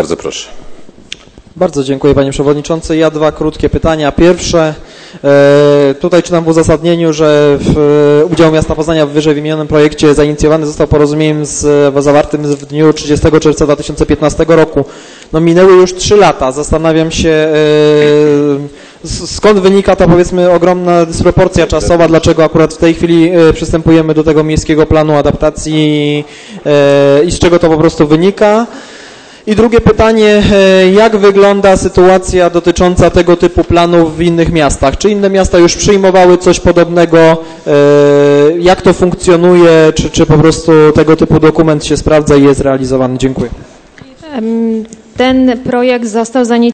Bardzo proszę. Bardzo dziękuję, panie przewodniczący. Ja dwa krótkie pytania. Pierwsze, tutaj czytam w uzasadnieniu, że udział miasta Poznania w wyżej wymienionym projekcie zainicjowany został porozumieniem zawartym w dniu 30 czerwca 2015 roku. No minęły już 3 lata. Zastanawiam się, skąd wynika ta, powiedzmy, ogromna dysproporcja czasowa, dlaczego akurat w tej chwili przystępujemy do tego miejskiego planu adaptacji i z czego to po prostu wynika. I drugie pytanie, jak wygląda sytuacja dotycząca tego typu planów w innych miastach? Czy inne miasta już przyjmowały coś podobnego? Jak to funkcjonuje? Czy po prostu tego typu dokument się sprawdza i jest realizowany? Dziękuję. Ten projekt został zainicjowany